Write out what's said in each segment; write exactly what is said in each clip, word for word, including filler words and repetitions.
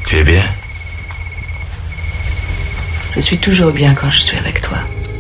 Tu es bien? Je suis toujours bien quand je suis avec toi.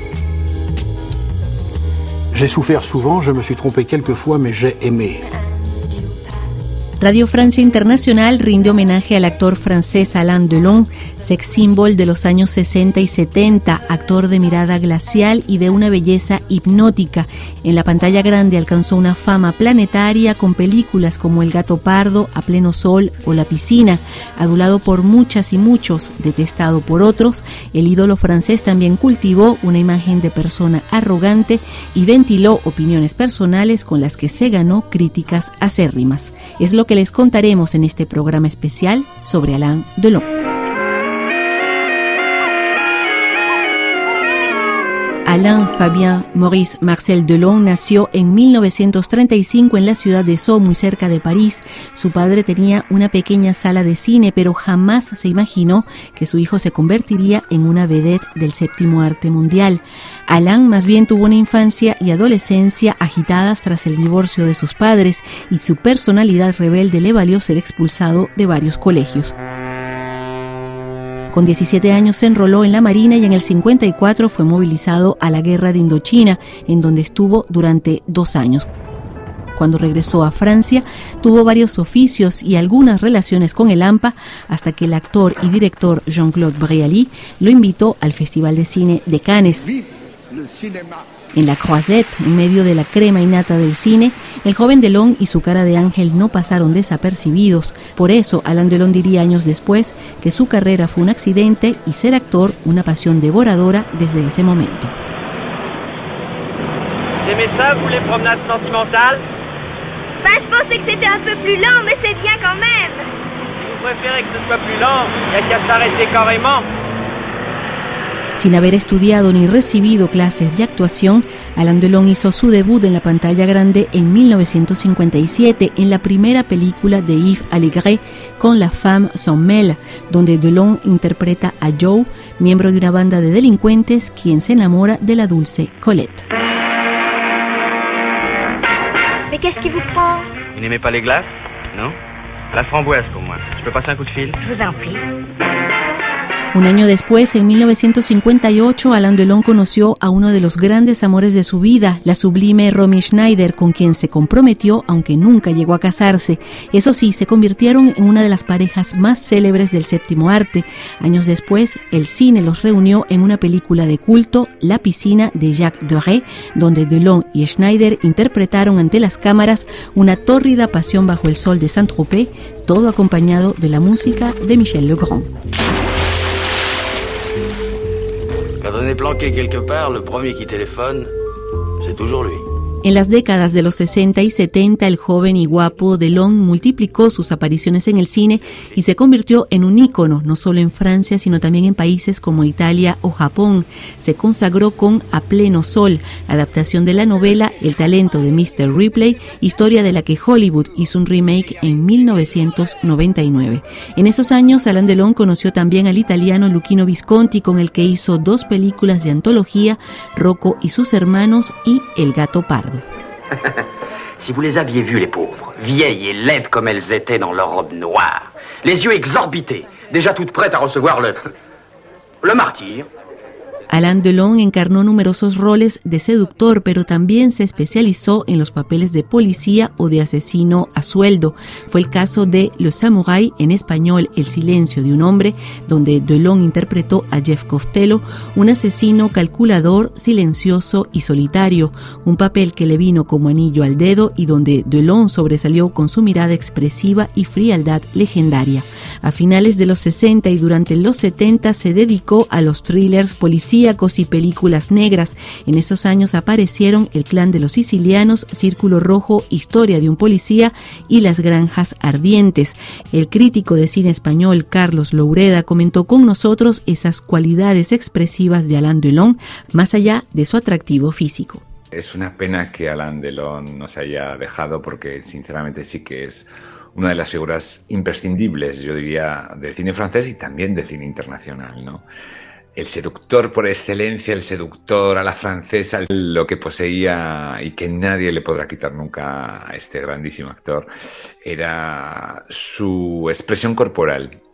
J'ai souffert souvent, je me suis trompé quelques fois, mais j'ai aimé. Radio Francia Internacional rinde homenaje al actor francés Alain Delon, sex symbol de los años sesenta y setenta, actor de mirada glacial y de una belleza hipnótica. En la pantalla grande alcanzó una fama planetaria con películas como El gato pardo, A pleno sol o La piscina. Adulado por muchas y muchos, detestado por otros, el ídolo francés también cultivó una imagen de persona arrogante y ventiló opiniones personales con las que se ganó críticas acérrimas. Es lo que les contaremos en este programa especial sobre Alain Delon. Alain Fabien Maurice Marcel Delon nació en mil novecientos treinta y cinco en la ciudad de Sceaux, muy cerca de París. Su padre tenía una pequeña sala de cine, pero jamás se imaginó que su hijo se convertiría en una vedette del séptimo arte mundial. Alain más bien tuvo una infancia y adolescencia agitadas tras el divorcio de sus padres, y su personalidad rebelde le valió ser expulsado de varios colegios. Con diecisiete años se enroló en la Marina y en el cincuenta y cuatro fue movilizado a la Guerra de Indochina, en donde estuvo durante dos años. Cuando regresó a Francia, tuvo varios oficios y algunas relaciones con el A M P A, hasta que el actor y director Jean-Claude Brialy lo invitó al Festival de Cine de Cannes. En la Croisette, en medio de la crema innata del cine, el joven Delon y su cara de ángel no pasaron desapercibidos. Por eso, Alain Delon diría años después que su carrera fue un accidente y ser actor una pasión devoradora desde ese momento. ¿Aimez ça, vous, les promenades sentimentales? Ben, je pensais que c'était un peu plus lent, mais c'est bien quand même. Vous préférez que ce soit plus lent? Il n'y a qu'à s'arrêter carrément. Sin haber estudiado ni recibido clases de actuación, Alain Delon hizo su debut en la pantalla grande en mil novecientos cincuenta y siete en la primera película de Yves Allégret con La femme sans mêle, donde Delon interpreta a Joe, miembro de una banda de delincuentes, quien se enamora de la dulce Colette. Mais qu'est-ce qui vous prend? Vous n'aimez pas les glaces? Non? La framboise pour moi. Je peux passer un coup de fil? Je vous en prie. Un año después, en mil novecientos cincuenta y ocho, Alain Delon conoció a uno de los grandes amores de su vida, la sublime Romy Schneider, con quien se comprometió, aunque nunca llegó a casarse. Eso sí, se convirtieron en una de las parejas más célebres del séptimo arte. Años después, el cine los reunió en una película de culto, La piscina, de Jacques Deray, donde Delon y Schneider interpretaron ante las cámaras una tórrida pasión bajo el sol de Saint-Tropez, todo acompañado de la música de Michel Legrand. Quand on est planqué quelque part, le premier qui téléphone, c'est toujours lui. En las décadas de los sesenta y setenta, el joven y guapo Delon multiplicó sus apariciones en el cine y se convirtió en un ícono, no solo en Francia, sino también en países como Italia o Japón. Se consagró con A pleno sol, adaptación de la novela El talento de mister Ripley, historia de la que Hollywood hizo un remake en mil novecientos noventa y nueve. En esos años, Alain Delon conoció también al italiano Luchino Visconti, con el que hizo dos películas de antología, Rocco y sus hermanos y El gato pardo. Si vous les aviez vues, les pauvres, vieilles et laides comme elles étaient dans leur robe noire, les yeux exorbités, déjà toutes prêtes à recevoir le... le martyre. Alain Delon encarnó numerosos roles de seductor, pero también se especializó en los papeles de policía o de asesino a sueldo. Fue el caso de Le Samouraï, en español El silencio de un hombre, donde Delon interpretó a Jeff Costello, un asesino calculador, silencioso y solitario, un papel que le vino como anillo al dedo y donde Delon sobresalió con su mirada expresiva y frialdad legendaria. A finales de los sesenta y durante los setenta se dedicó a los thrillers policíacos y películas negras. En esos años aparecieron El clan de los sicilianos, Círculo rojo, Historia de un policía y Las granjas ardientes. El crítico de cine español Carlos Loureda comentó con nosotros esas cualidades expresivas de Alain Delon, más allá de su atractivo físico. Es una pena que Alain Delon nos haya dejado, porque sinceramente sí que es una de las figuras imprescindibles, yo diría, del cine francés y también del cine internacional, ¿no? El seductor por excelencia, el seductor a la francesa, lo que poseía y que nadie le podrá quitar nunca a este grandísimo actor, era su expresión corporal.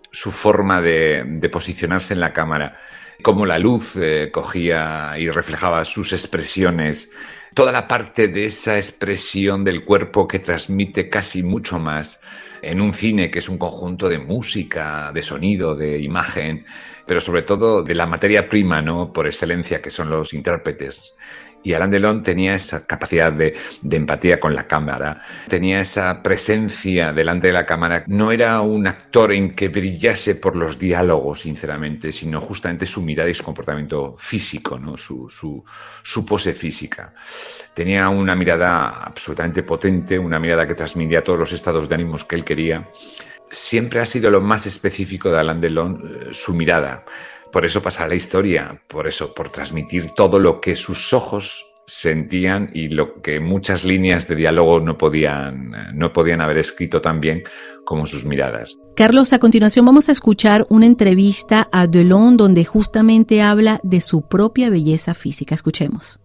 su forma de, de posicionarse en la cámara, cómo la luz eh, cogía y reflejaba sus expresiones, toda la parte de esa expresión del cuerpo que transmite casi mucho más en un cine que es un conjunto de música, de sonido, de imagen, pero sobre todo de la materia prima, ¿no?, por excelencia, que son los intérpretes. Y Alain Delon tenía esa capacidad de, de empatía con la cámara, tenía esa presencia delante de la cámara. No era un actor en que brillase por los diálogos, sinceramente, sino justamente su mirada y su comportamiento físico, ¿no?, su, su, su pose física. Tenía una mirada absolutamente potente, una mirada que transmitía todos los estados de ánimos que él quería. Siempre ha sido lo más específico de Alain Delon, su mirada. Por eso pasa la historia, por eso, por transmitir todo lo que sus ojos sentían y lo que muchas líneas de diálogo no podían, no podían haber escrito tan bien como sus miradas. Carlos, a continuación vamos a escuchar una entrevista a Delon donde justamente habla de su propia belleza física. Escuchemos.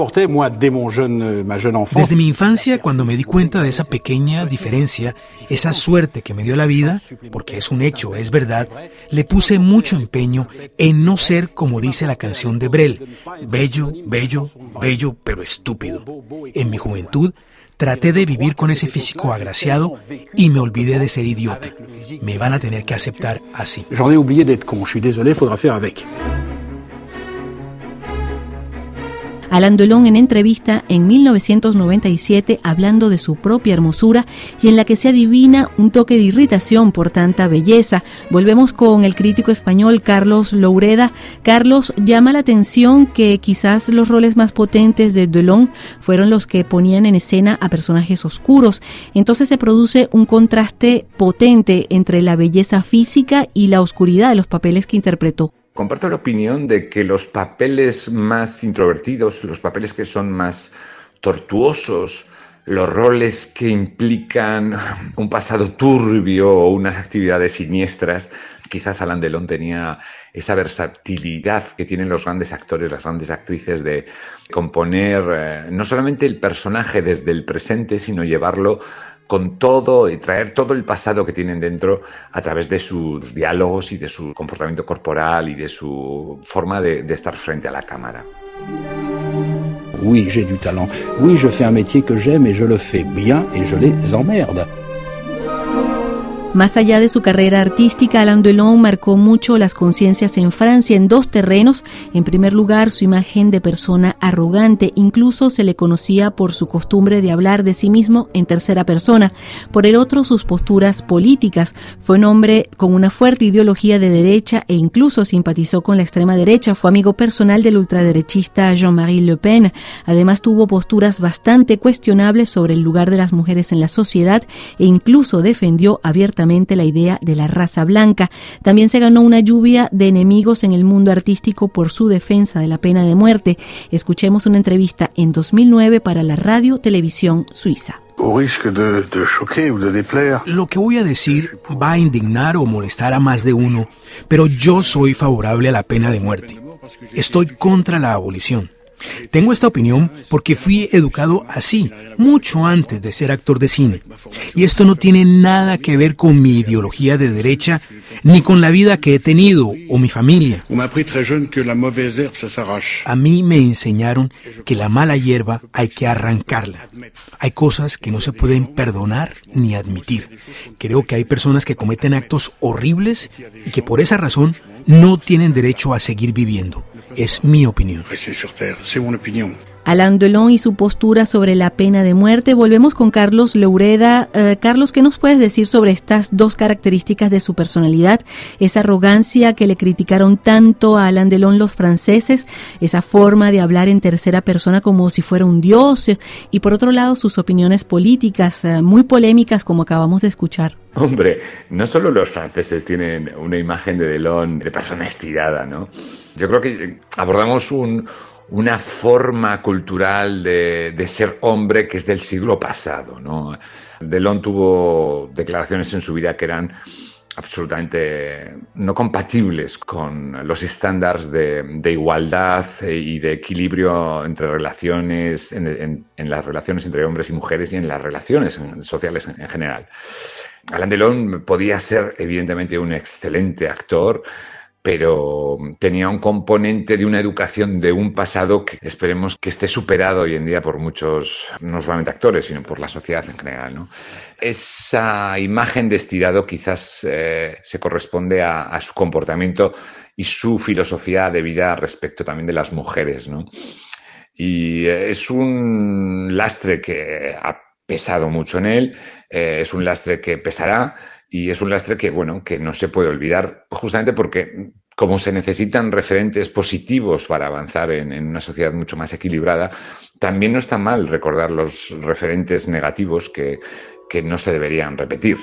Desde mi infancia, cuando me di cuenta de esa pequeña diferencia, esa suerte que me dio la vida, porque es un hecho, es verdad, le puse mucho empeño en no ser como dice la canción de Brel, bello, bello, bello, pero estúpido. En mi juventud, traté de vivir con ese físico agraciado y me olvidé de ser idiota. Me van a tener que aceptar así. J'en ai oublié d'être con, je suis désolé, faudra faire avec. Alain Delon en entrevista en mil novecientos noventa y siete hablando de su propia hermosura y en la que se adivina un toque de irritación por tanta belleza. Volvemos con el crítico español Carlos Loureda. Carlos, llama la atención que quizás los roles más potentes de Delon fueron los que ponían en escena a personajes oscuros. Entonces se produce un contraste potente entre la belleza física y la oscuridad de los papeles que interpretó. Comparto la opinión de que los papeles más introvertidos, los papeles que son más tortuosos, los roles que implican un pasado turbio o unas actividades siniestras, quizás Alain Delon tenía esa versatilidad que tienen los grandes actores, las grandes actrices de componer eh, no solamente el personaje desde el presente, sino llevarlo con todo y traer todo el pasado que tienen dentro a través de sus diálogos y de su comportamiento corporal y de su forma de, de estar frente a la cámara. Oui, j'ai du talent. Oui, je fais un métier que j'aime et je le fais bien et je les emmerde. Más allá de su carrera artística, Alain Delon marcó mucho las conciencias en Francia en dos terrenos. En primer lugar, su imagen de persona arrogante. Incluso se le conocía por su costumbre de hablar de sí mismo en tercera persona. Por el otro, sus posturas políticas. Fue un hombre con una fuerte ideología de derecha e incluso simpatizó con la extrema derecha. Fue amigo personal del ultraderechista Jean-Marie Le Pen. Además, tuvo posturas bastante cuestionables sobre el lugar de las mujeres en la sociedad e incluso defendió abiertamente la idea de la raza blanca. También se ganó una lluvia de enemigos en el mundo artístico por su defensa de la pena de muerte. Escuchemos una entrevista en dos mil nueve para la Radio Televisión Suiza. Lo que voy a decir va a indignar o molestar a más de uno, pero yo soy favorable a la pena de muerte. Estoy contra la abolición. Tengo esta opinión porque fui educado así, mucho antes de ser actor de cine. Y esto no tiene nada que ver con mi ideología de derecha, ni con la vida que he tenido o mi familia. A mí me enseñaron que la mala hierba hay que arrancarla. Hay cosas que no se pueden perdonar ni admitir. Creo que hay personas que cometen actos horribles y que por esa razón no tienen derecho a seguir viviendo. Es mi opinión. Alain Delon y su postura sobre la pena de muerte. Volvemos con Carlos Loureda. Uh, Carlos, ¿qué nos puedes decir sobre estas dos características de su personalidad? Esa arrogancia que le criticaron tanto a Alain Delon los franceses, esa forma de hablar en tercera persona como si fuera un dios, y por otro lado sus opiniones políticas uh, muy polémicas como acabamos de escuchar. Hombre, no solo los franceses tienen una imagen de Delon de persona estirada, ¿no? Yo creo que abordamos un, una forma cultural de, de ser hombre que es del siglo pasado, ¿no? Delon tuvo declaraciones en su vida que eran absolutamente no compatibles con los estándares de, de igualdad y de equilibrio entre relaciones, en, en, en las relaciones entre hombres y mujeres y en las relaciones sociales en, en general. Alain Delon podía ser evidentemente un excelente actor, pero tenía un componente de una educación de un pasado que esperemos que esté superado hoy en día por muchos, no solamente actores, sino por la sociedad en general, ¿no? Esa imagen de estirado quizás eh, se corresponde a, a su comportamiento y su filosofía de vida respecto también de las mujeres, ¿no? Y eh, es un lastre que ha pesado mucho en él, eh, es un lastre que pesará, y es un lastre que, bueno, que no se puede olvidar, justamente porque como se necesitan referentes positivos para avanzar en, en una sociedad mucho más equilibrada, también no está mal recordar los referentes negativos que, que no se deberían repetir.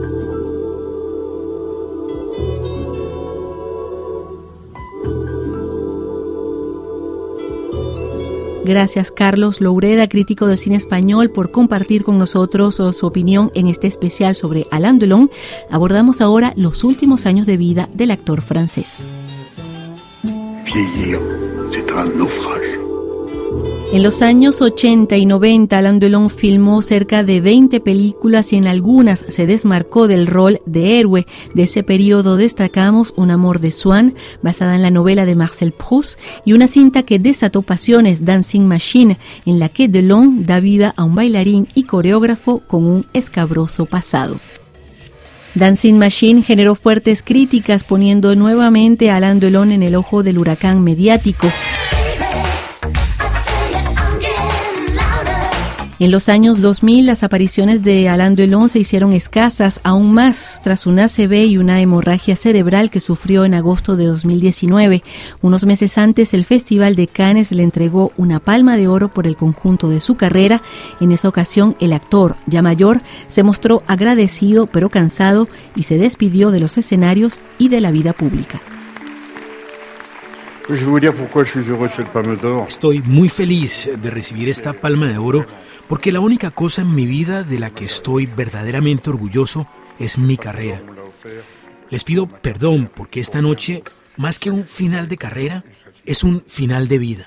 Gracias, Carlos Loureda, crítico de cine español, por compartir con nosotros su opinión en este especial sobre Alain Delon. Abordamos ahora los últimos años de vida del actor francés. Vieillir, c'est un naufrage. En los años ochenta y noventa, Alain Delon filmó cerca de veinte películas y en algunas se desmarcó del rol de héroe. De ese periodo destacamos Un amor de Swann, basada en la novela de Marcel Proust, y una cinta que desató pasiones, Dancing Machine, en la que Delon da vida a un bailarín y coreógrafo con un escabroso pasado. Dancing Machine generó fuertes críticas, poniendo nuevamente a Alain Delon en el ojo del huracán mediático. En los años dos mil, las apariciones de Alain Delon se hicieron escasas, aún más tras una A C V y una hemorragia cerebral que sufrió en agosto de dos mil diecinueve. Unos meses antes, el Festival de Cannes le entregó una Palma de Oro por el conjunto de su carrera. En esa ocasión, el actor, ya mayor, se mostró agradecido pero cansado y se despidió de los escenarios y de la vida pública. Estoy muy feliz de recibir esta Palma de Oro porque la única cosa en mi vida de la que estoy verdaderamente orgulloso es mi carrera. Les pido perdón porque esta noche, más que un final de carrera, es un final de vida.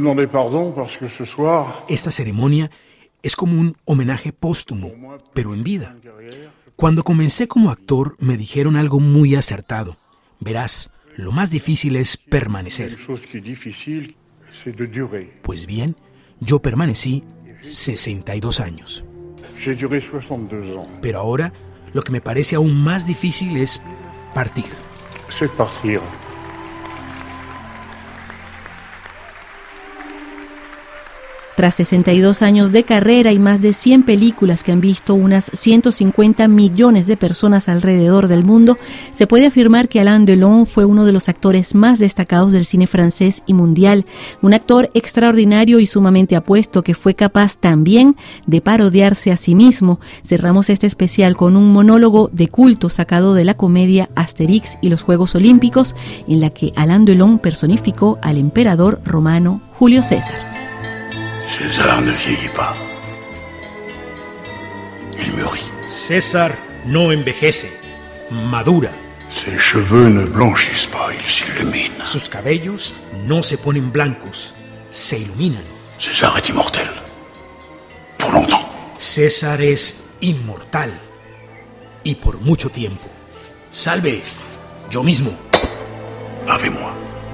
Esta ceremonia es como un homenaje póstumo, pero en vida. Cuando comencé como actor me dijeron algo muy acertado. Verás, lo más difícil es permanecer. Pues bien, yo permanecí sesenta y dos años. Pero ahora, lo que me parece aún más difícil es partir. Tras sesenta y dos años de carrera y más de cien películas que han visto unas ciento cincuenta millones de personas alrededor del mundo, se puede afirmar que Alain Delon fue uno de los actores más destacados del cine francés y mundial. Un actor extraordinario y sumamente apuesto que fue capaz también de parodiarse a sí mismo. Cerramos este especial con un monólogo de culto sacado de la comedia Asterix y los Juegos Olímpicos, en la que Alain Delon personificó al emperador romano Julio César. César ne vieillit pas. Il mûrit. César no envejece, madura. Ses cheveux ne blanchissent pas, ils s'illuminent. Sus cabellos no se ponen blancos, se iluminan. César est immortel. Pour longtemps. César es inmortal. Y por mucho tiempo. Salve, yo mismo. Avec moi.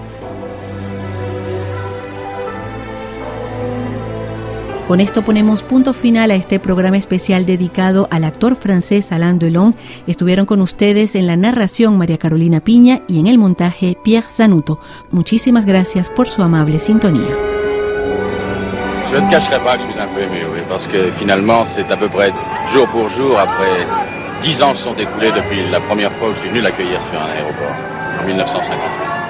Con esto ponemos punto final a este programa especial dedicado al actor francés Alain Delon. Estuvieron con ustedes en la narración María Carolina Piña y en el montaje Pierre Zanuto. Muchísimas gracias por su amable sintonía. Je ne cacherai pas que je suis un peu ému, oui, parce que finalement c'est à peu près jour pour jour, après dix ans se sont écoulés depuis la première fois où je suis venu l'accueillir sur un aéroport, en mille neuf cent cinquante-huit.